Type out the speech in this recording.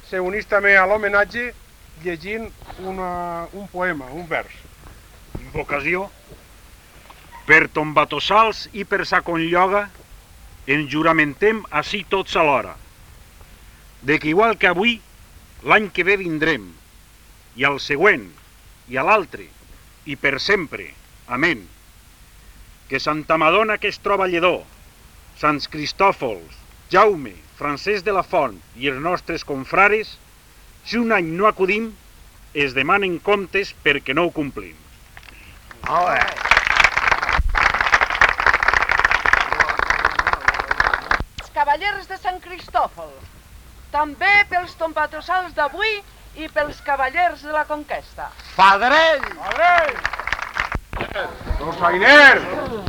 s'unís també a l'homenatge llegint un poema, un vers. Invocació. Per tombatossals i per sa conlloga, ens juramentem ací tots alhora, de que igual que avui, l'any que ve vindrem, i al següent, i a l'altre, i per sempre. Amén. Que Santa Madona que es troba a Lledó, Sants Cristòfols, Jaume, Francesc de la Font i els nostres confrares, si un any no acudim, es demanen comptes perquè no ho complim. Molt bé. Els cavallers de Sant Cristòfol, també pels tombatossals d'avui i pels cavallers de la conquesta. Fadrell! Fadrell! Dolçainer!